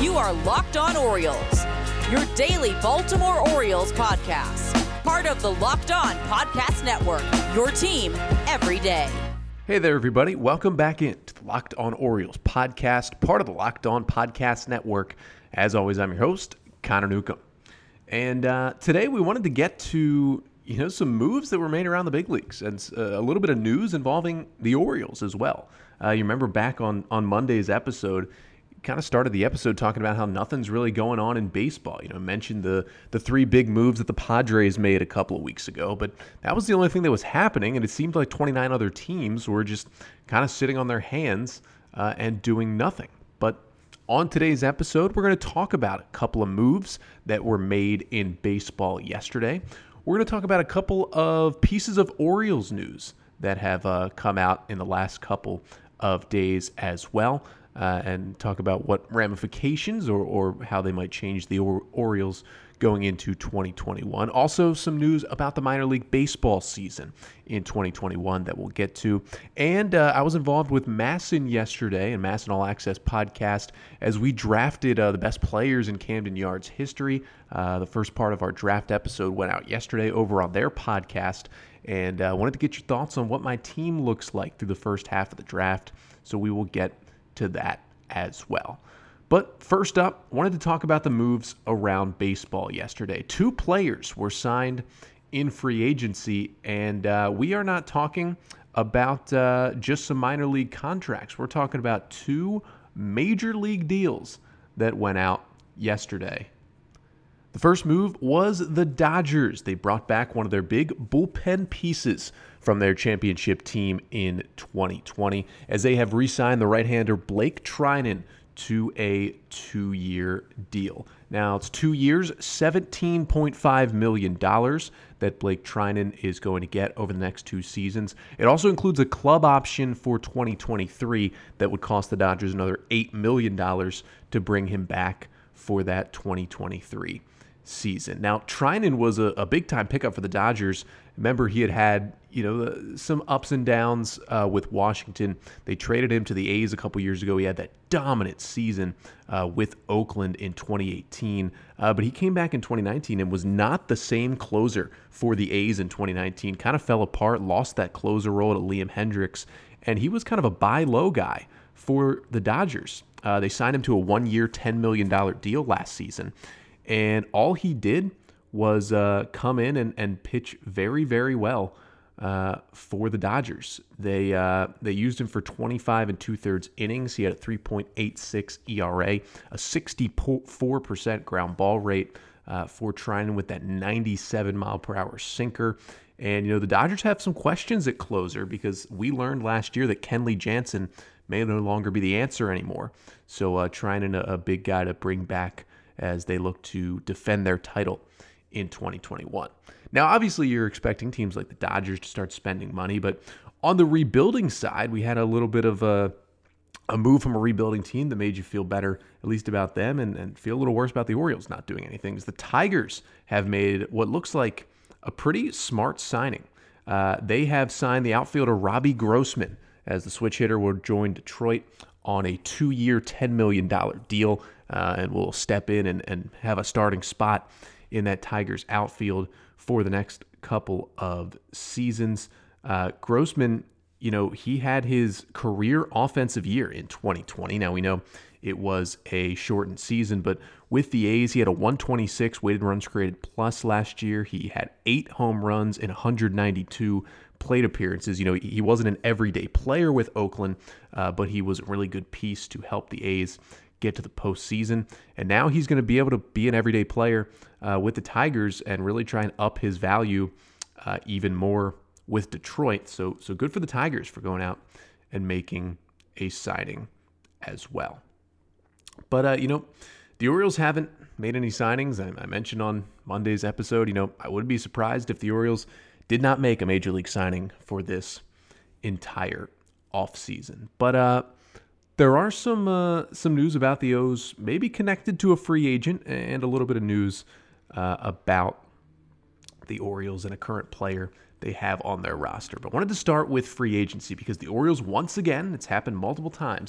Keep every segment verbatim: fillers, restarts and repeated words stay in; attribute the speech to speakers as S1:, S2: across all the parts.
S1: You are Locked On Orioles, your daily Baltimore Orioles podcast. Part of the Locked On Podcast Network, your team every day.
S2: Hey there, everybody. Welcome back in to the Locked On Orioles podcast, part of the Locked On Podcast Network. As always, I'm your host, Connor Newcomb. And uh, today we wanted to get to, you know, some moves that were made around the big leagues and uh, a little bit of news involving the Orioles as well. Uh, you remember back on, on Monday's episode, kind of started the episode talking about how nothing's really going on in baseball. You know, mentioned the the three big moves that the Padres made a couple of weeks ago, but that was the only thing that was happening, and it seemed like twenty-nine other teams were just kind of sitting on their hands uh, and doing nothing. But on today's episode, we're going to talk about a couple of moves that were made in baseball yesterday. We're going to talk about a couple of pieces of Orioles news that have uh, come out in the last couple of days as well. Uh, and talk about what ramifications or, or how they might change the or- Orioles going into twenty twenty-one. Also, some news about the minor league baseball season in twenty twenty-one that we'll get to. And uh, I was involved with Masson yesterday and Masson All Access podcast as we drafted uh, the best players in Camden Yards history. Uh, the first part of our draft episode went out yesterday over on their podcast. And I uh, wanted to get your thoughts on what my team looks like through the first half of the draft. So we will get to that as well. But first up, wanted to talk about the moves around baseball yesterday. Two players were signed in free agency, and uh, we are not talking about uh, just some minor league contracts. We're talking about two major league deals that went out yesterday. The first move was the Dodgers. They brought back one of their big bullpen pieces from their championship team in twenty twenty, as they have re-signed the right-hander Blake Treinen to a two-year deal. Now, it's two years, seventeen point five million dollars that Blake Treinen is going to get over the next two seasons. It also includes a club option for twenty twenty-three that would cost the Dodgers another eight million dollars to bring him back for that twenty twenty-three season. Now, Treinen was a, a big-time pickup for the Dodgers. Remember, he had had, you know, some ups and downs uh, with Washington. They traded him to the A's a couple years ago. He had that dominant season uh, with Oakland in twenty eighteen. Uh, but he came back in twenty nineteen and was not the same closer for the A's in twenty nineteen. Kind of fell apart, lost that closer role to Liam Hendriks, and he was kind of a buy low guy for the Dodgers. Uh, they signed him to a one-year, ten million dollars deal last season. And all he did was uh, come in and, and pitch very, very well uh, for the Dodgers. They uh, they used him for twenty-five and two-thirds innings. He had a three point eight six E R A, a sixty-four percent ground ball rate uh, for Treinen with that ninety-seven mile per hour sinker. And, you know, the Dodgers have some questions at closer because we learned last year that Kenley Jansen may no longer be the answer anymore. So uh, Treinen, a, a big guy to bring back as they look to defend their title in twenty twenty-one. Now, obviously, you're expecting teams like the Dodgers to start spending money, but on the rebuilding side, we had a little bit of a, a move from a rebuilding team that made you feel better, at least about them, and, and feel a little worse about the Orioles not doing anything. As the Tigers have made what looks like a pretty smart signing. Uh, they have signed the outfielder Robbie Grossman as the switch hitter will join Detroit on a two-year, ten million dollars deal. Uh, and will step in and, and have a starting spot in that Tigers outfield for the next couple of seasons. Uh, Grossman, you know, he had his career offensive year in twenty twenty. Now, we know it was a shortened season, but with the A's, he had a one twenty-six weighted runs created plus last year. He had eight home runs in one hundred ninety-two plate appearances. You know, he wasn't an everyday player with Oakland, uh, but he was a really good piece to help the A's get to the postseason. And now he's going to be able to be an everyday player uh, with the Tigers and really try and up his value uh, even more with Detroit. So, so good for the Tigers for going out and making a signing as well. But, uh, you know, the Orioles haven't made any signings. I, I mentioned on Monday's episode, you know, I wouldn't be surprised if the Orioles did not make a major league signing for this entire offseason. But, uh, There are some uh, some news about the O's, maybe connected to a free agent, and a little bit of news uh, about the Orioles and a current player they have on their roster. But I wanted to start with free agency because the Orioles, once again, it's happened multiple times,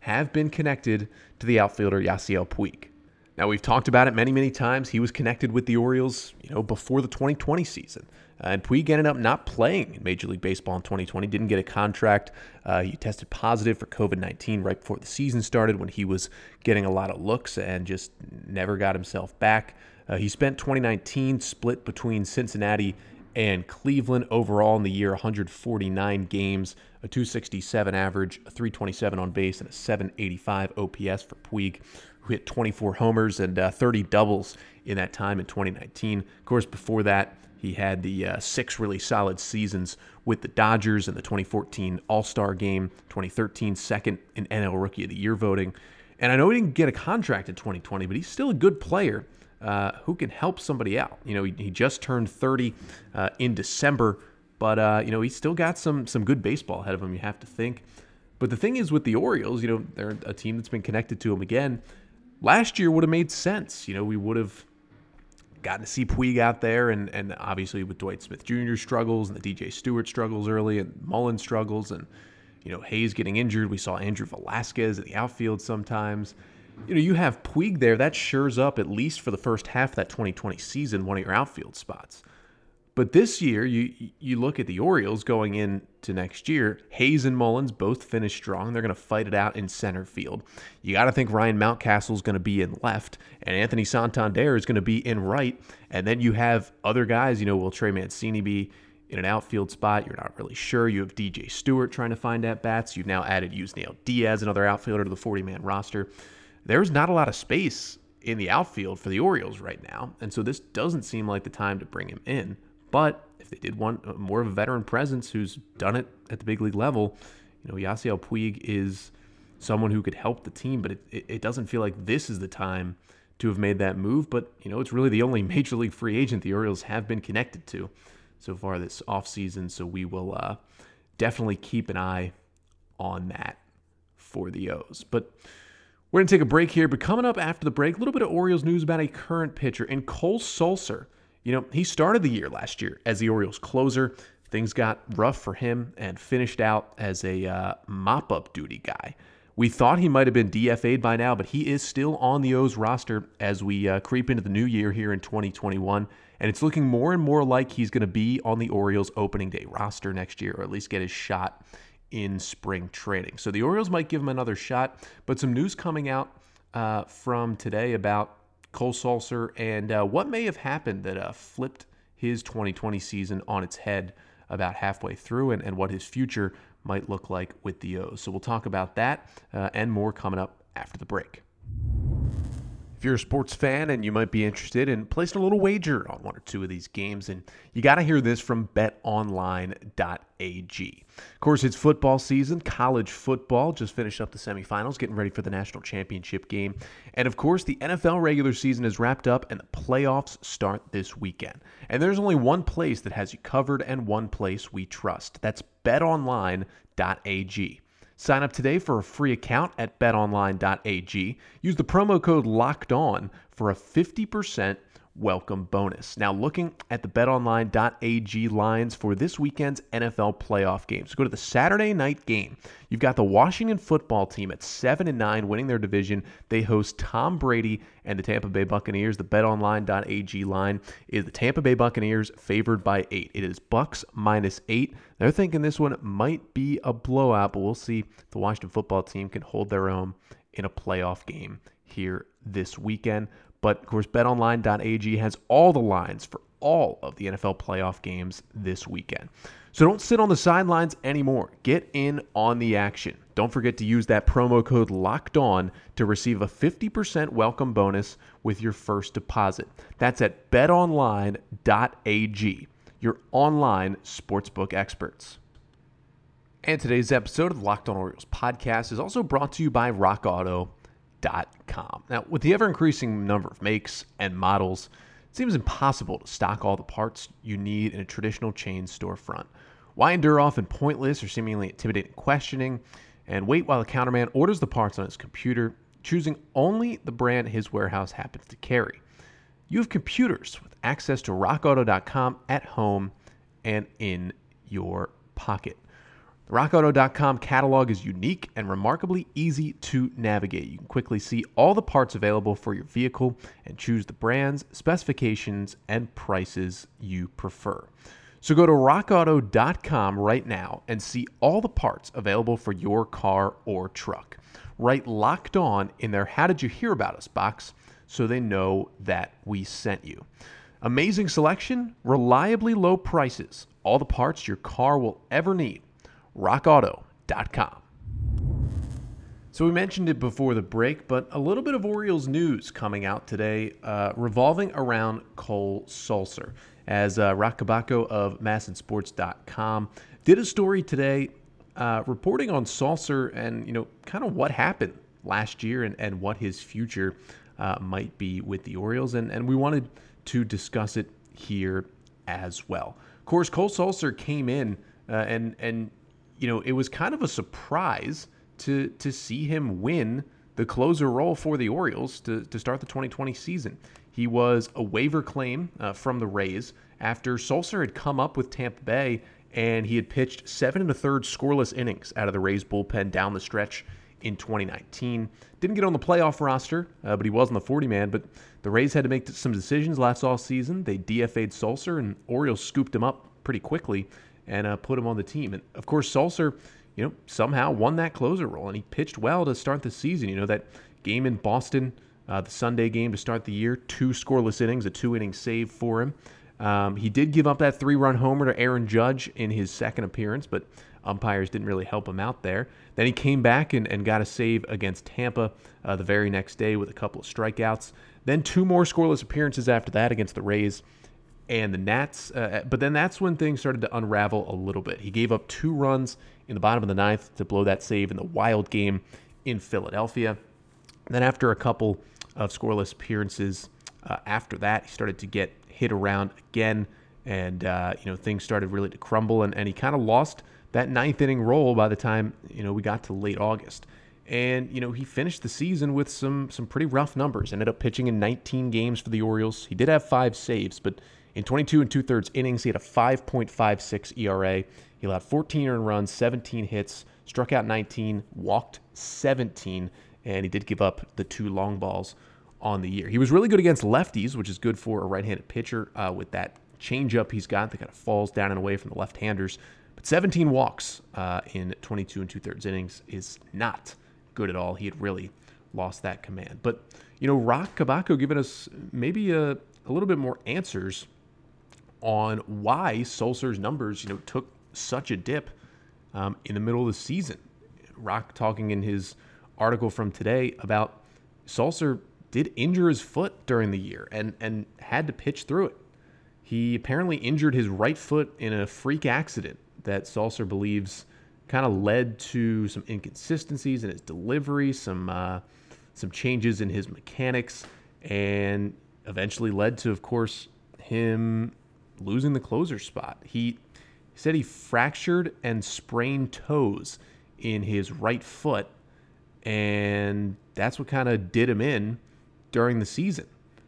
S2: have been connected to the outfielder Yasiel Puig. Now, we've talked about it many, many times. He was connected with the Orioles, you know, before the twenty twenty season. Uh, and Puig ended up not playing in Major League Baseball in twenty twenty, didn't get a contract. Uh, he tested positive for covid nineteen right before the season started when he was getting a lot of looks and just never got himself back. Uh, he spent twenty nineteen split between Cincinnati and Cleveland. Overall in the year, one hundred forty-nine games, a two sixty-seven average, a three twenty-seven on base, and a seven eighty-five O P S for Puig, who hit twenty-four homers and uh, thirty doubles in that time in twenty nineteen. Of course, before that, he had the uh, six really solid seasons with the Dodgers in the twenty fourteen All-Star Game, twenty thirteen second in N L Rookie of the Year voting. And I know he didn't get a contract in twenty twenty, but he's still a good player uh, who can help somebody out. You know, he, he just turned thirty uh, in December, but, uh, you know, he's still got some some good baseball ahead of him, you have to think. But the thing is with the Orioles, you know, they're a team that's been connected to him again. Last year would have made sense. You know, we would have gotten to see Puig out there, and, and obviously with Dwight Smith Junior struggles and the D J Stewart struggles early and Mullen struggles and, you know, Hayes getting injured. We saw Andrew Velasquez in the outfield sometimes. You know, you have Puig there. That shores up, at least for the first half of that twenty twenty season, one of your outfield spots. But this year, you you look at the Orioles going into next year, Hayes and Mullins both finished strong. They're going to fight it out in center field. You got to think Ryan Mountcastle is going to be in left, and Anthony Santander is going to be in right. And then you have other guys, you know, will Trey Mancini be in an outfield spot? You're not really sure. You have D J Stewart trying to find at-bats. You've now added Yusniel Diaz, another outfielder, to the forty-man roster. There's not a lot of space in the outfield for the Orioles right now, and so this doesn't seem like the time to bring him in. But if they did want more of a veteran presence who's done it at the big league level, you know, Yasiel Puig is someone who could help the team, but it, it, it doesn't feel like this is the time to have made that move. But, you know, it's really the only major league free agent the Orioles have been connected to so far this offseason. So we will uh, definitely keep an eye on that for the O's. But we're going to take a break here. But coming up after the break, a little bit of Orioles news about a current pitcher in Cole Sulser. You know, he started the year last year as the Orioles closer. Things got rough for him and finished out as a uh, mop-up duty guy. We thought he might have been D F A'd by now, but he is still on the O's roster as we uh, creep into the new year here in twenty twenty-one. And it's looking more and more like he's going to be on the Orioles opening day roster next year, or at least get his shot in spring training. So the Orioles might give him another shot, but some news coming out uh, from today about Cole Sulser and uh, what may have happened that uh, flipped his twenty twenty season on its head about halfway through, and, and what his future might look like with the O's. So we'll talk about that uh, and more coming up after the break. If you're a sports fan and you might be interested in placing a little wager on one or two of these games, and you got to hear this from bet online dot a g. Of course, it's football season. College football just finished up the semifinals, getting ready for the national championship game. And of course, the N F L regular season is wrapped up and the playoffs start this weekend. And there's only one place that has you covered and one place we trust. That's bet online dot a g. Sign up today for a free account at bet online dot a g. Use the promo code LOCKEDON for a fifty percent welcome bonus. Now, looking at the bet online dot a g lines for this weekend's N F L playoff games. Go to the Saturday night game. You've got the Washington football team at seven and nine, winning their division. They host Tom Brady and the Tampa Bay Buccaneers. The bet online dot a g line is the Tampa Bay Buccaneers favored by eight. It is Bucks minus eight. They're thinking this one might be a blowout, but we'll see if the Washington football team can hold their own in a playoff game here this weekend. But, of course, bet online dot a g has all the lines for all of the N F L playoff games this weekend. So don't sit on the sidelines anymore. Get in on the action. Don't forget to use that promo code LOCKEDON to receive a fifty percent welcome bonus with your first deposit. That's at bet online dot a g, your online sportsbook experts. And today's episode of the Locked On Orioles podcast is also brought to you by rock auto dot com. Now, with the ever-increasing number of makes and models, it seems impossible to stock all the parts you need in a traditional chain storefront. Why endure often pointless or seemingly intimidating questioning and wait while the counterman orders the parts on his computer, choosing only the brand his warehouse happens to carry? You have computers with access to rock auto dot com at home and in your pocket. The rock auto dot com catalog is unique and remarkably easy to navigate. You can quickly see all the parts available for your vehicle and choose the brands, specifications, and prices you prefer. So go to rock auto dot com right now and see all the parts available for your car or truck. Write Locked On in their How Did You Hear About Us box so they know that we sent you. Amazing selection, reliably low prices, all the parts your car will ever need. rock auto dot com. So we mentioned it before the break, but a little bit of Orioles news coming out today uh, revolving around Cole Sulser. As uh, Roch Kubatko of masson sports dot com did a story today uh, reporting on Sulser and, you know, kind of what happened last year and, and what his future uh, might be with the Orioles. And, and we wanted to discuss it here as well. Of course, Cole Sulser came in uh, and, and, you know, it was kind of a surprise to to see him win the closer role for the Orioles to, to start the twenty twenty season. He was a waiver claim uh, from the Rays after Sulser had come up with Tampa Bay and he had pitched seven and a third scoreless innings out of the Rays bullpen down the stretch in twenty nineteen. Didn't get on the playoff roster, uh, but he was on the forty-man. But the Rays had to make some decisions last offseason. They D F A'd Sulser, and Orioles scooped him up pretty quickly and uh, put him on the team. And, of course, Sulser, you know, somehow won that closer role, and he pitched well to start the season. You know, that game in Boston, uh, the Sunday game to start the year, two scoreless innings, a two-inning save for him. Um, he did give up that three-run homer to Aaron Judge in his second appearance, but umpires didn't really help him out there. Then he came back and, and got a save against Tampa uh, the very next day with a couple of strikeouts. Then two more scoreless appearances after that against the Rays and the Nats. Uh, but then that's when things started to unravel a little bit. He gave up two runs in the bottom of the ninth to blow that save in the wild game in Philadelphia. And then after a couple of scoreless appearances uh, after that, he started to get hit around again, and uh, you know things started really to crumble, and, and he kind of lost that ninth inning role by the time you know we got to late August. And you know he finished the season with some some pretty rough numbers. Ended up pitching in nineteen games for the Orioles. He did have five saves, but in twenty-two and two-thirds innings, he had a five point five six E R A. He allowed fourteen earned runs, seventeen hits, struck out nineteen, walked seventeen, and he did give up the two long balls on the year. He was really good against lefties, which is good for a right-handed pitcher uh, with that changeup he's got that kind of falls down and away from the left-handers. But seventeen walks uh, in twenty-two and two-thirds innings is not good at all. He had really lost that command. But, you know, Roch Kubatko giving us maybe a, a little bit more answers on why Sulser's numbers, you know, took such a dip um, in the middle of the season. Roch talking in his article from today about Sulser did injure his foot during the year and, and had to pitch through it. He apparently injured his right foot in a freak accident that Sulser believes kind of led to some inconsistencies in his delivery, some uh, some changes in his mechanics, and eventually led to, of course, him losing the closer spot. He said he fractured and sprained toes in his right foot, and that's what kind of did him in during the season.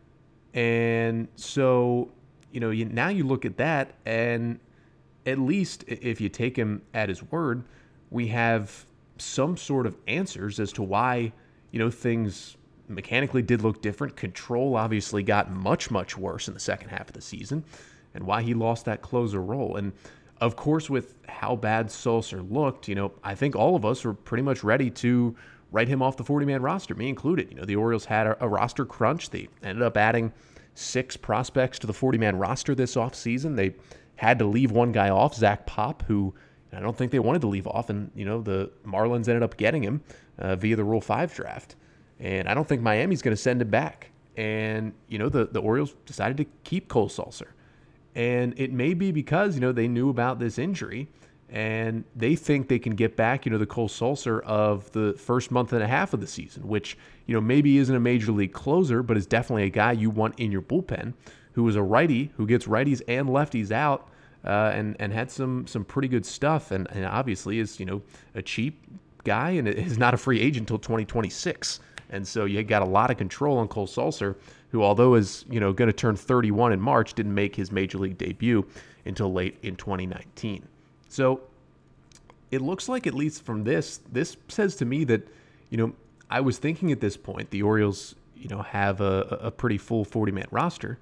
S2: And so, you know, you, now you look at that, and at least if you take him at his word, we have some sort of answers as to why, you know, things mechanically did look different. Control obviously got much, much worse in the second half of the season, and why he lost that closer role. And of course, with how bad Sulser looked, you know, I think all of us were pretty much ready to write him off the forty-man roster, me included. You know, the Orioles had a, a roster crunch. They ended up adding six prospects to the forty-man roster this offseason. They had to leave one guy off, Zach Pop, who I don't think they wanted to leave off. And, you know, the Marlins ended up getting him uh, via the Rule five draft. And I don't think Miami's going to send him back. And, you know, the, the Orioles decided to keep Cole Sulser. And it may be because, you know, they knew about this injury and they think they can get back, you know, the Cole Sulser of the first month and a half of the season, which, you know, maybe isn't a major league closer, but is definitely a guy you want in your bullpen, who is a righty, who gets righties and lefties out, uh, and, and had some some pretty good stuff, and, and obviously is, you know, a cheap guy and is not a free agent until twenty twenty-six. And so you got a lot of control on Cole Sulser, who, although is, you know, going to turn thirty-one in March, didn't make his major league debut until late in twenty nineteen. So it looks like, at least from this, this says to me that, you know, I was thinking at this point, the Orioles, you know, have a, a pretty full forty-man roster.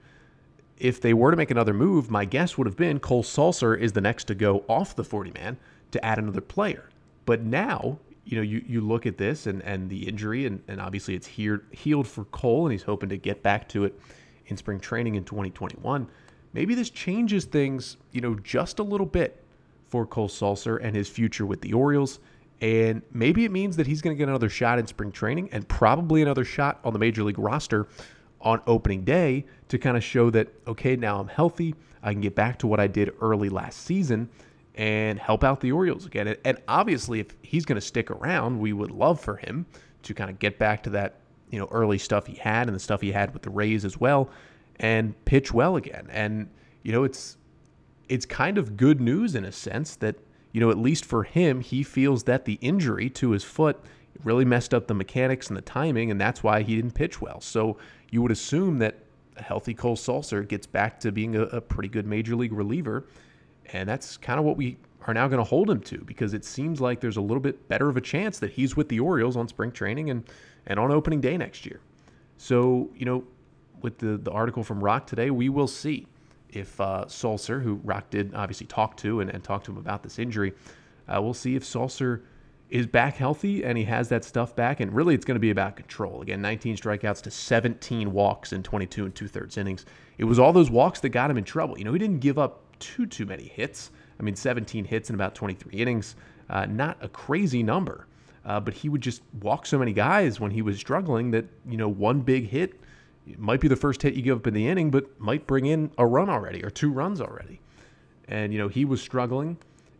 S2: If they were to make another move, my guess would have been Cole Sulser is the next to go off the forty-man to add another player. But now, you know, you, you look at this and, and the injury, and, and obviously it's here, healed for Cole, and he's hoping to get back to it in spring training in twenty twenty-one. Maybe this changes things, you know, just a little bit for Cole Sulser and his future with the Orioles. And maybe it means that he's going to get another shot in spring training and probably another shot on the Major League roster on opening day to kind of show that, okay, now I'm healthy. I can get back to what I did early last season and help out the Orioles again. And obviously, if he's going to stick around, we would love for him to kind of get back to that, you know, early stuff he had and the stuff he had with the Rays as well and pitch well again. And, you know, it's it's kind of good news in a sense that, you know, at least for him, he feels that the injury to his foot really messed up the mechanics and the timing, and that's why he didn't pitch well. So you would assume that a healthy Cole Sulser gets back to being a, a pretty good Major League reliever, and that's kind of what we are now going to hold him to, because it seems like there's a little bit better of a chance that he's with the Orioles on spring training and, and on opening day next year. So, you know, with the, the article from Rock today, we will see if uh, Sulser, who Rock did obviously talk to and, and talk to him about this injury, uh, we'll see if Sulser is back healthy and he has that stuff back. And really, it's going to be about control. Again, nineteen strikeouts to seventeen walks in twenty-two and two-thirds innings. It was all those walks that got him in trouble. You know, he didn't give up too, too many hits. I mean, seventeen hits in about twenty-three innings. Uh, not a crazy number, uh, but he would just walk so many guys when he was struggling that, you know, one big hit it might be the first hit you give up in the inning, but might bring in a run already or two runs already. And, you know, he was struggling,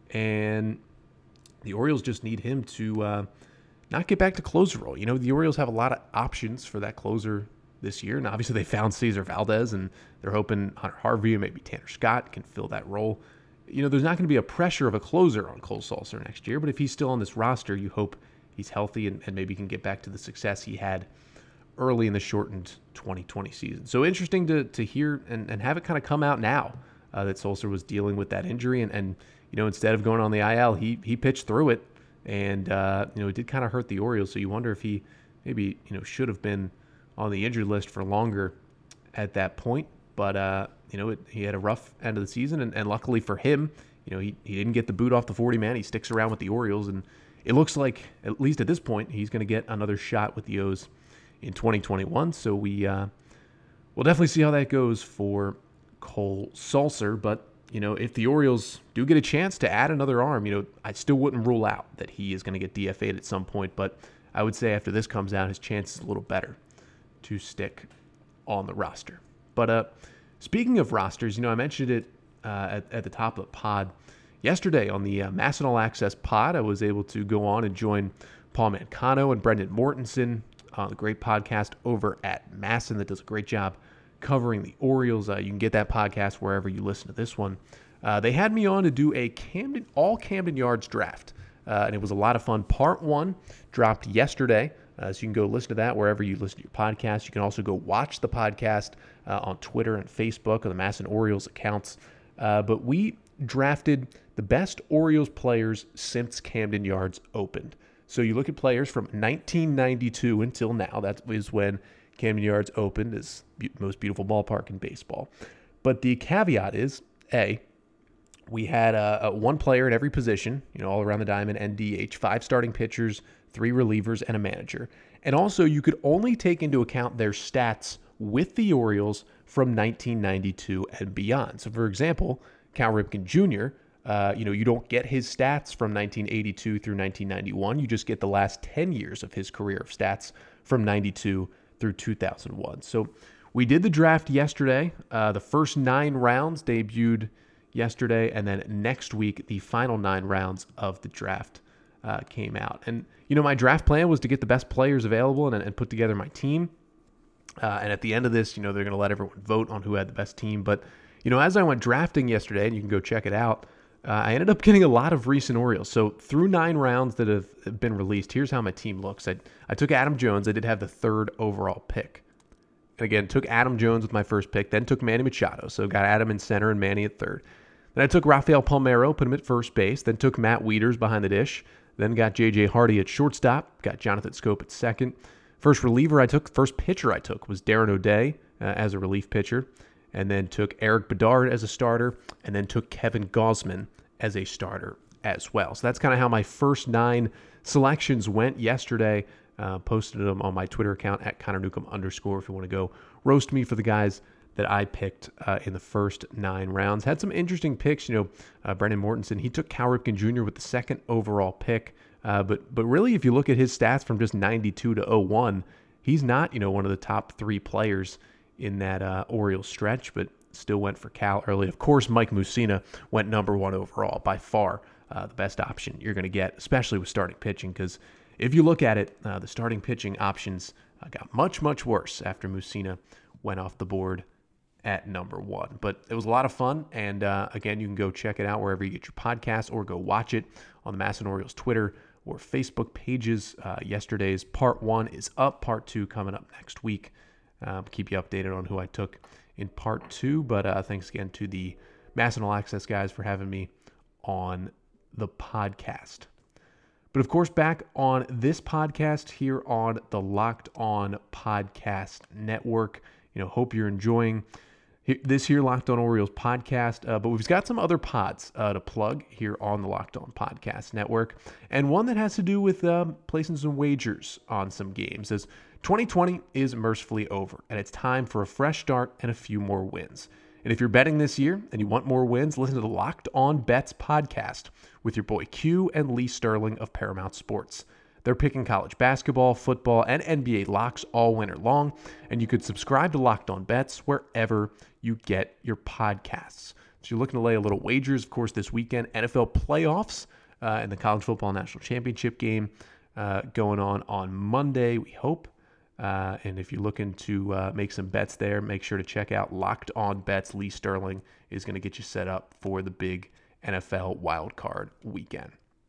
S2: and the Orioles just need him to uh, not get back to closer role. You know, the Orioles have a lot of options for that closer this year, and obviously they found Cesar Valdez, and they're hoping Hunter Harvey and maybe Tanner Scott can fill that role. You know, there's not going to be a pressure of a closer on Cole Sulser next year, but if he's still on this roster, you hope he's healthy and, and maybe can get back to the success he had early in the shortened twenty twenty season. So interesting to to hear and, and have it kind of come out now uh, that Sulser was dealing with that injury. And, and, you know, instead of going on the I L, he he pitched through it. And, uh, you know, it did kind of hurt the Orioles. So you wonder if he maybe, you know, should have been on the injured list for longer at that point. But, uh, you know, it, he had a rough end of the season. And, and luckily for him, you know, he, he didn't get the boot off the forty-man. He sticks around with the Orioles. And it looks like, at least at this point, he's going to get another shot with the O's in twenty twenty-one. So we, uh, we'll definitely see how that goes for Cole Sulser. But, you know, if the Orioles do get a chance to add another arm, you know, I still wouldn't rule out that he is going to get D F A'd at some point. But I would say after this comes out, his chance is a little better to stick on the roster. But uh, speaking of rosters, you know, I mentioned it uh, at, at the top of the pod yesterday on the uh, Masson All Access pod. I was able to go on and join Paul Mancano and Brendan Mortensen, Uh, the great podcast over at Masson that does a great job covering the Orioles. Uh, you can get that podcast wherever you listen to this one. Uh, they had me on to do a Camden all Camden Yards draft, uh, and it was a lot of fun. Part one dropped yesterday, uh, so you can go listen to that wherever you listen to your podcast. You can also go watch the podcast uh, on Twitter and Facebook on the Masson Orioles accounts. Uh, but we drafted the best Orioles players since Camden Yards opened. So you look at players from nineteen ninety-two until now. That is when Camden Yards opened, is the most beautiful ballpark in baseball. But the caveat is, A, we had a, a one player at every position, you know, all around the diamond, and D H, five starting pitchers, three relievers, and a manager. And also, you could only take into account their stats with the Orioles from nineteen ninety-two and beyond. So, for example, Cal Ripken Junior, Uh, you know, you don't get his stats from nineteen eighty-two through nineteen ninety-one. You just get the last ten years of his career of stats from ninety-two through two thousand one. So we did the draft yesterday. Uh, the first nine rounds debuted yesterday, and then next week, the final nine rounds of the draft uh, came out. And, you know, my draft plan was to get the best players available and, and put together my team. Uh, and at the end of this, you know, they're going to let everyone vote on who had the best team. But, you know, as I went drafting yesterday, and you can go check it out, Uh, I ended up getting a lot of recent Orioles. So through nine rounds that have been released, here's how my team looks. I, I took Adam Jones. I did have the third overall pick. And again, took Adam Jones with my first pick, then took Manny Machado. So got Adam in center and Manny at third. Then I took Rafael Palmeiro, put him at first base, then took Matt Wieters behind the dish, then got J J Hardy at shortstop, got Jonathan Schoop at second. First reliever I took, first pitcher I took was Darren O'Day uh, as a relief pitcher, and then took Eric Bedard as a starter, and then took Kevin Gausman as a starter as well. So that's kind of how my first nine selections went yesterday. Uh, posted them on my Twitter account at Connor Newcomb underscore if you want to go roast me for the guys that I picked uh, in the first nine rounds. Had some interesting picks. You know, uh, Brendan Mortensen, he took Cal Ripken Junior with the second overall pick. Uh, but but really, if you look at his stats from just ninety-two to oh one, he's not, you know, one of the top three players in that uh, Orioles stretch, but still went for Cal early. Of course, Mike Mussina went number one overall, by far uh, the best option you're going to get, especially with starting pitching, because if you look at it, uh, the starting pitching options uh, got much, much worse after Mussina went off the board at number one. But it was a lot of fun, and uh, again, you can go check it out wherever you get your podcasts or go watch it on the Masson Orioles Twitter or Facebook pages. Uh, yesterday's part one is up, part two coming up next week. Um, keep you updated on who I took in part two, but uh, thanks again to the Masson All Access guys for having me on the podcast. But of course, back on this podcast here on the Locked On Podcast Network. You know, hope you're enjoying this here Locked On Orioles podcast. Uh, but we've got some other pods uh, to plug here on the Locked On Podcast Network, and one that has to do with um, placing some wagers on some games. As twenty twenty is mercifully over, and it's time for a fresh start and a few more wins. And if you're betting this year and you want more wins, listen to the Locked On Bets podcast with your boy Q and Lee Sterling of Paramount Sports. They're picking college basketball, football, and N B A locks all winter long, and you could subscribe to Locked On Bets wherever you get your podcasts. So you're looking to lay a little wagers, of course, this weekend, N F L playoffs uh, and the College Football National Championship game uh, going on on Monday, we hope. Uh, and if you're looking to uh, make some bets there, make sure to check out Locked On Bets. Lee Sterling is going to get you set up for the big N F L wildcard weekend.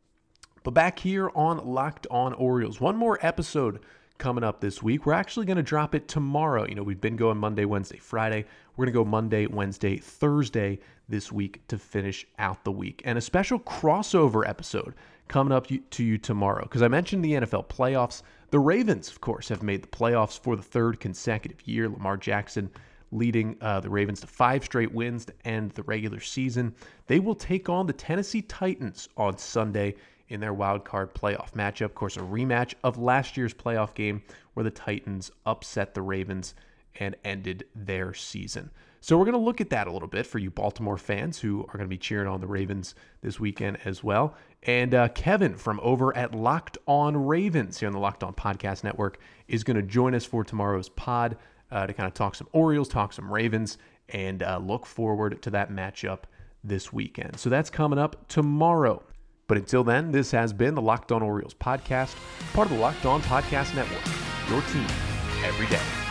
S2: But back here on Locked On Orioles, one more episode coming up this week. We're actually going to drop it tomorrow. You know, we've been going Monday, Wednesday, Friday. We're going to go Monday, Wednesday, Thursday this week to finish out the week. And a special crossover episode coming up to you tomorrow, because I mentioned the N F L playoffs. The Ravens, of course, have made the playoffs for the third consecutive year. Lamar Jackson leading uh, the Ravens to five straight wins to end the regular season. They will take on the Tennessee Titans on Sunday in their wild card playoff matchup. Of course, a rematch of last year's playoff game where the Titans upset the Ravens and ended their season. So we're going to look at that a little bit for you Baltimore fans who are going to be cheering on the Ravens this weekend as well. And uh, Kevin from over at Locked On Ravens here on the Locked On Podcast Network is going to join us for tomorrow's pod uh, to kind of talk some Orioles, talk some Ravens, and uh, look forward to that matchup this weekend. So that's coming up tomorrow. But until then, this has been the Locked On Orioles podcast, part of the Locked On Podcast Network, your team every day.